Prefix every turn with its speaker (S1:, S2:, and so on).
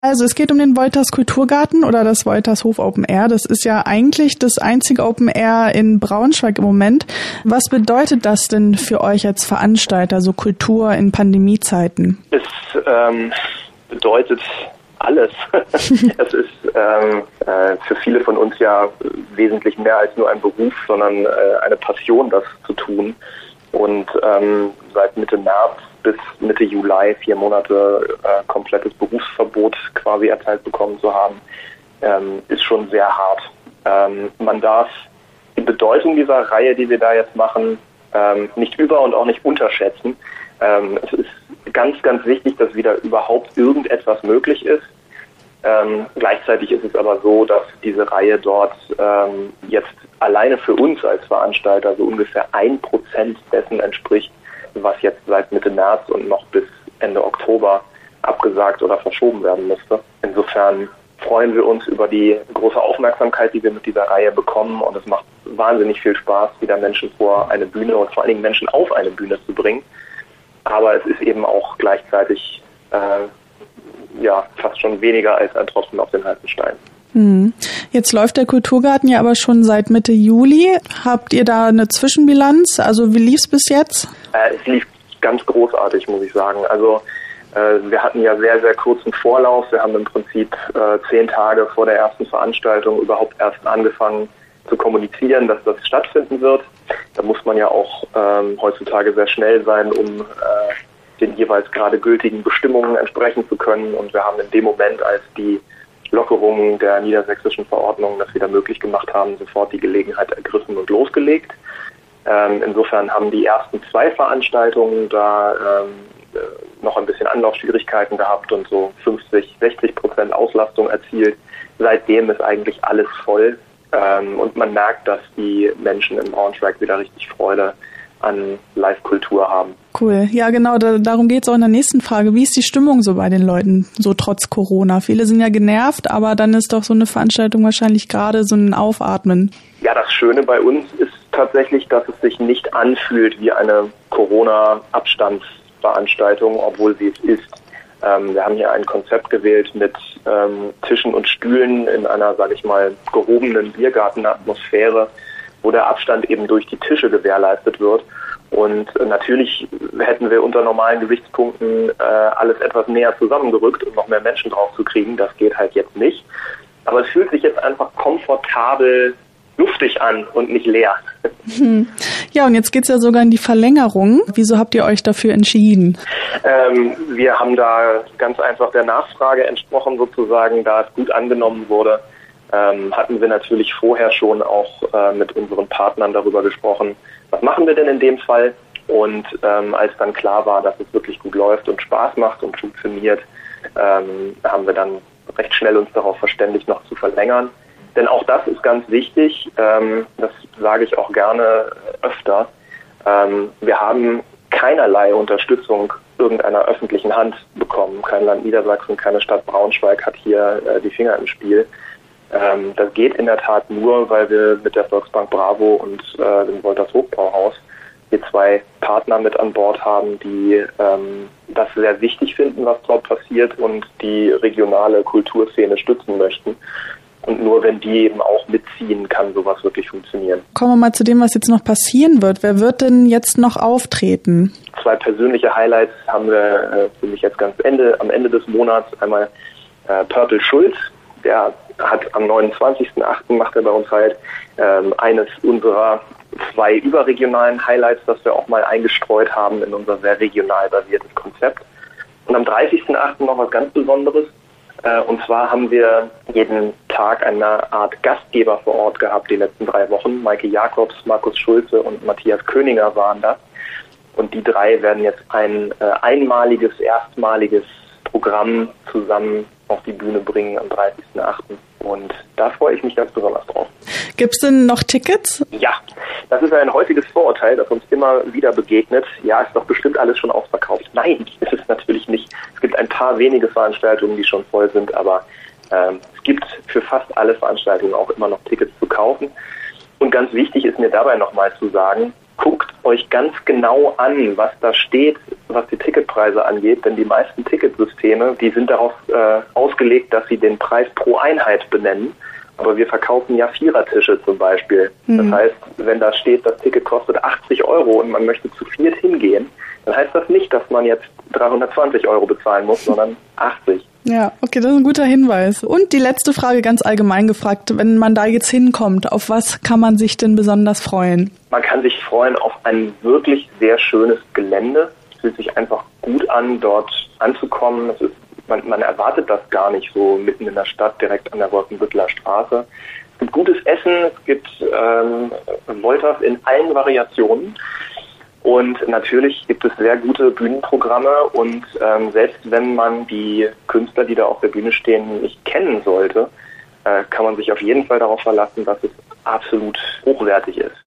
S1: Also es geht um den Wolters Kulturgarten oder das Woltershof Open Air. Das ist ja eigentlich das einzige Open Air in Braunschweig im Moment. Was bedeutet das denn für euch als Veranstalter, so Kultur in Pandemiezeiten?
S2: Es bedeutet alles. Es ist für viele von uns ja wesentlich mehr als nur ein Beruf, sondern eine Passion, das zu tun. Und seit Mitte März bis Mitte Juli 4 Monate komplettes Berufsverbot quasi erteilt bekommen zu haben, ist schon sehr hart. Man darf die Bedeutung dieser Reihe, die wir da jetzt machen, nicht über- und auch nicht unterschätzen. Es ist ganz, ganz wichtig, dass wieder überhaupt irgendetwas möglich ist. Gleichzeitig ist es aber so, dass diese Reihe dort jetzt alleine für uns als Veranstalter so ungefähr 1% dessen entspricht, was jetzt seit Mitte März und noch bis Ende Oktober abgesagt oder verschoben werden musste. Insofern freuen wir uns über die große Aufmerksamkeit, die wir mit dieser Reihe bekommen, und es macht wahnsinnig viel Spaß, wieder Menschen vor eine Bühne und vor allen Dingen Menschen auf eine Bühne zu bringen. Aber es ist eben auch gleichzeitig fast schon weniger als ein Tropfen auf den heißen Stein.
S1: Jetzt läuft der Kulturgarten ja aber schon seit Mitte Juli. Habt ihr da eine Zwischenbilanz? Also wie lief's bis jetzt?
S2: Es lief ganz großartig, muss ich sagen. Also wir hatten ja sehr, sehr kurzen Vorlauf. Wir haben im Prinzip 10 Tage vor der ersten Veranstaltung überhaupt erst angefangen zu kommunizieren, dass das stattfinden wird. Da muss man ja auch heutzutage sehr schnell sein, um den jeweils gerade gültigen Bestimmungen entsprechen zu können. Und wir haben in dem Moment, als die Lockerungen der niedersächsischen Verordnungen das wieder möglich gemacht haben, sofort die Gelegenheit ergriffen und losgelegt. Insofern haben die ersten 2 Veranstaltungen da noch ein bisschen Anlaufschwierigkeiten gehabt und so 50-60% Auslastung erzielt. Seitdem ist eigentlich alles voll. Und man merkt, dass die Menschen in Braunschweig wieder richtig Freude an Live-Kultur haben.
S1: Cool. Ja, genau, darum geht's auch in der nächsten Frage. Wie ist die Stimmung so bei den Leuten, so trotz Corona? Viele sind ja genervt, aber dann ist doch so eine Veranstaltung wahrscheinlich gerade so ein Aufatmen.
S2: Ja, das Schöne bei uns ist tatsächlich, dass es sich nicht anfühlt wie eine Corona-Abstandsveranstaltung, obwohl sie es ist. Wir haben hier ein Konzept gewählt mit Tischen und Stühlen in einer, sage ich mal, gehobenen Biergartenatmosphäre, wo der Abstand eben durch die Tische gewährleistet wird. Und natürlich hätten wir unter normalen Gesichtspunkten alles etwas näher zusammengerückt, um noch mehr Menschen drauf zu kriegen. Das geht halt jetzt nicht. Aber es fühlt sich jetzt einfach komfortabel luftig an und nicht leer.
S1: Ja, und jetzt geht's ja sogar in die Verlängerung. Wieso habt ihr euch dafür entschieden?
S2: Wir haben da ganz einfach der Nachfrage entsprochen sozusagen, da es gut angenommen wurde. Hatten wir natürlich vorher schon auch mit unseren Partnern darüber gesprochen, was machen wir denn in dem Fall? Und als dann klar war, dass es wirklich gut läuft und Spaß macht und funktioniert, haben wir dann recht schnell uns darauf verständigt, noch zu verlängern. Denn auch das ist ganz wichtig, das sage ich auch gerne öfter. Wir haben keinerlei Unterstützung irgendeiner öffentlichen Hand bekommen. Kein Land Niedersachsen, keine Stadt Braunschweig hat hier die Finger im Spiel. Das geht in der Tat nur, weil wir mit der Volksbank Bravo und dem Woltershof Brauhaus hier 2 Partner mit an Bord haben, die das sehr wichtig finden, was dort passiert, und die regionale Kulturszene stützen möchten. Und nur wenn die eben auch mitziehen, kann sowas wirklich funktionieren.
S1: Kommen wir mal zu dem, was jetzt noch passieren wird. Wer wird denn jetzt noch auftreten?
S2: 2 persönliche Highlights haben wir für mich jetzt am Ende des Monats. Einmal Purple Schulz, der hat am 29.08. macht er bei uns halt eines unserer 2 überregionalen Highlights, das wir auch mal eingestreut haben in unser sehr regional basiertes Konzept. Und am 30.08. noch was ganz Besonderes. Und zwar haben wir jeden Tag eine Art Gastgeber vor Ort gehabt, die letzten 3 Wochen. Maike Jakobs, Markus Schulze und Matthias Köninger waren da. Und die 3 werden jetzt ein erstmaliges Programm zusammen auf die Bühne bringen am 30.08. Und da freue ich mich ganz besonders drauf.
S1: Gibt's denn noch Tickets?
S2: Ja, das ist ein häufiges Vorurteil, das uns immer wieder begegnet. Ja, ist doch bestimmt alles schon ausverkauft. Nein, ist es natürlich nicht. Es gibt ein paar wenige Veranstaltungen, die schon voll sind, aber es gibt für fast alle Veranstaltungen auch immer noch Tickets zu kaufen. Und ganz wichtig ist mir dabei nochmal zu sagen, guckt euch ganz genau an, was da steht, was die Ticketpreise angeht, denn die meisten Ticketsysteme, die sind darauf ausgelegt, dass sie den Preis pro Einheit benennen. Aber wir verkaufen ja Vierertische zum Beispiel. Das heißt, wenn da steht, das Ticket kostet 80 € und man möchte zu viert hingehen, dann heißt das nicht, dass man jetzt 320 € bezahlen muss, sondern 80.
S1: Ja, okay, das ist ein guter Hinweis. Und die letzte Frage ganz allgemein gefragt, wenn man da jetzt hinkommt, auf was kann man sich denn besonders freuen?
S2: Man kann sich freuen auf ein wirklich sehr schönes Gelände. Es fühlt sich einfach gut an, dort anzukommen. Man erwartet das gar nicht so mitten in der Stadt, direkt an der Wolfenbütteler Straße. Es gibt gutes Essen, es gibt Wolters in allen Variationen. Und natürlich gibt es sehr gute Bühnenprogramme und selbst wenn man die Künstler, die da auf der Bühne stehen, nicht kennen sollte, kann man sich auf jeden Fall darauf verlassen, dass es absolut hochwertig ist.